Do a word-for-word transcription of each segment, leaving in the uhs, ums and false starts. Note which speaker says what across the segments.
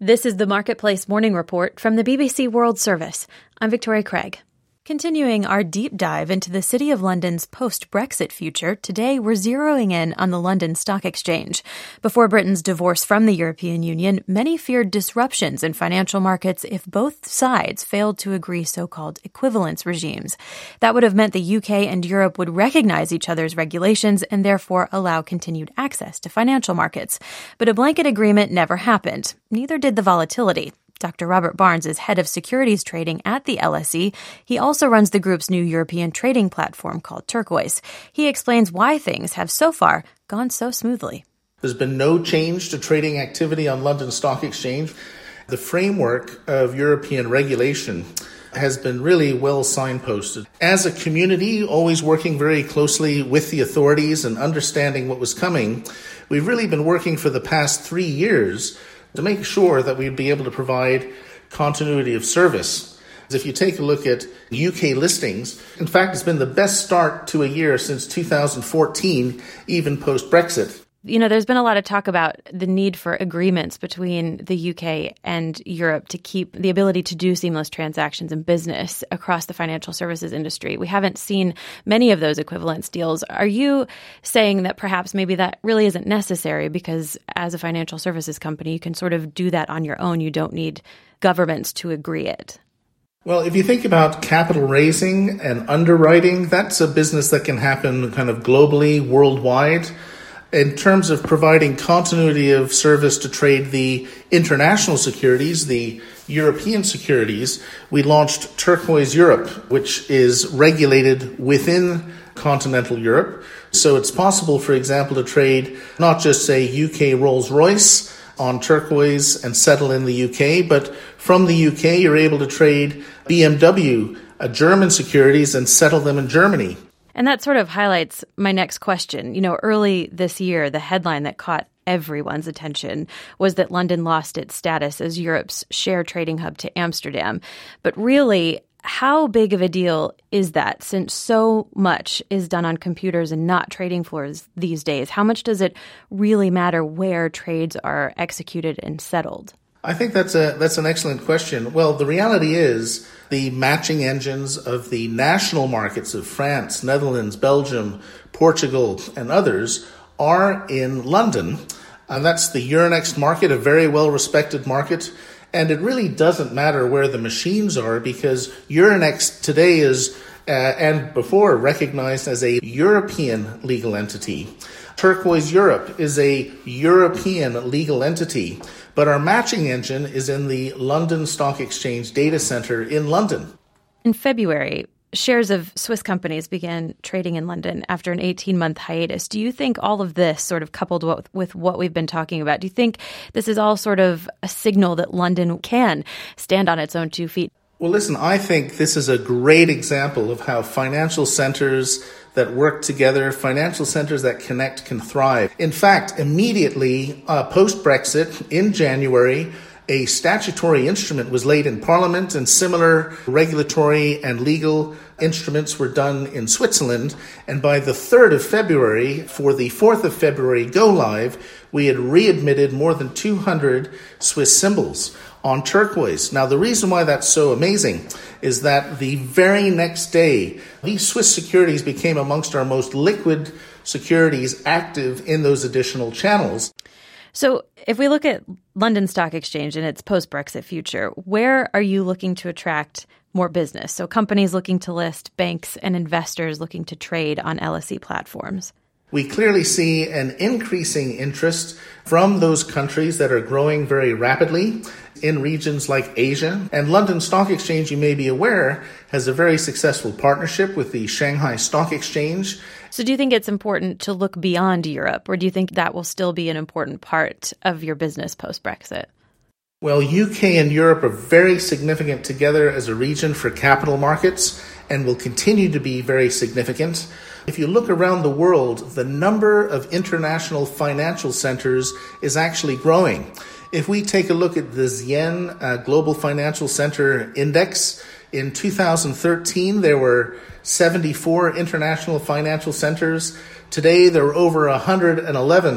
Speaker 1: This is the Marketplace Morning Report from the B B C World Service. I'm Victoria Craig. Continuing our deep dive into the City of London's post-Brexit future, today we're zeroing in on the London Stock Exchange. Before Britain's divorce from the European Union, many feared disruptions in financial markets if both sides failed to agree so-called equivalence regimes. That would have meant the U K and Europe would recognize each other's regulations and therefore allow continued access to financial markets. But a blanket agreement never happened. Neither did the volatility. Doctor Robert Barnes is head of securities trading at the L S E. He also runs the group's new European trading platform called Turquoise. He explains why things have so far gone so smoothly.
Speaker 2: There's been no change to trading activity on London Stock Exchange. The framework of European regulation has been really well signposted. As a community, always working very closely with the authorities and understanding what was coming, we've really been working for the past three years to make sure that we'd be able to provide continuity of service. If you take a look at U K listings, in fact, it's been the best start to a year since two thousand fourteen, even post-Brexit.
Speaker 1: You know, there's been a lot of talk about the need for agreements between the U K and Europe to keep the ability to do seamless transactions in business across the financial services industry. We haven't seen many of those equivalence deals. Are you saying that perhaps maybe that really isn't necessary because as a financial services company, you can sort of do that on your own? You don't need governments to agree it.
Speaker 2: Well, if you think about capital raising and underwriting, that's a business that can happen kind of globally, worldwide. In terms of providing continuity of service to trade the international securities, the European securities, we launched Turquoise Europe, which is regulated within continental Europe. So it's possible, for example, to trade not just, say, U K Rolls-Royce on Turquoise and settle in the U K, but from the U K, you're able to trade B M W, uh, German securities, and settle them in Germany.
Speaker 1: And that sort of highlights my next question. You know, early this year, the headline that caught everyone's attention was that London lost its status as Europe's share trading hub to Amsterdam. But really, how big of a deal is that since so much is done on computers and not trading floors these days? How much does it really matter where trades are executed and settled?
Speaker 2: I think that's a that's an excellent question. Well, the reality is the matching engines of the national markets of France, Netherlands, Belgium, Portugal, and others are in London. And that's the Euronext market, a very well-respected market. And it really doesn't matter where the machines are because Euronext today is, uh, and before, recognized as a European legal entity. Turquoise Europe is a European legal entity, but our matching engine is in the London Stock Exchange data center in London.
Speaker 1: In February, shares of Swiss companies began trading in London after an eighteen-month hiatus. Do you think all of this, sort of coupled with, with what we've been talking about, do you think this is all sort of a signal that London can stand on its own two feet?
Speaker 2: Well, listen, I think this is a great example of how financial centers that work together, financial centers that connect can thrive. In fact, immediately uh, post-Brexit in January, a statutory instrument was laid in Parliament and similar regulatory and legal instruments were done in Switzerland. And by the third of February, for the fourth of February go live, we had readmitted more than two hundred Swiss symbols on Turquoise. Now, the reason why that's so amazing is that the very next day, these Swiss securities became amongst our most liquid securities active in those additional channels.
Speaker 1: So if we look at London Stock Exchange and its post-Brexit future, where are you looking to attract more business? So companies looking to list, banks and investors looking to trade on L S E platforms.
Speaker 2: We clearly see an increasing interest from those countries that are growing very rapidly in regions like Asia. And London Stock Exchange, you may be aware, has a very successful partnership with the Shanghai Stock Exchange.
Speaker 1: So do you think it's important to look beyond Europe, or do you think that will still be an important part of your business post-Brexit?
Speaker 2: Well, U K and Europe are very significant together as a region for capital markets and will continue to be very significant. If you look around the world, the number of international financial centers is actually growing. If we take a look at the Zien uh, Global Financial Center Index, in two thousand thirteen, there were seventy-four international financial centers. Today, there are over one hundred eleven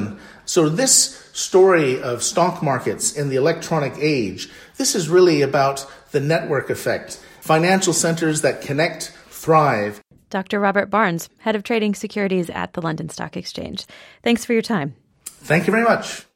Speaker 2: So this story of stock markets in the electronic age, this is really about the network effect. Financial centers that connect, thrive.
Speaker 1: Doctor Robert Barnes, Head of Trading Securities at the London Stock Exchange. Thanks for your time.
Speaker 2: Thank you very much.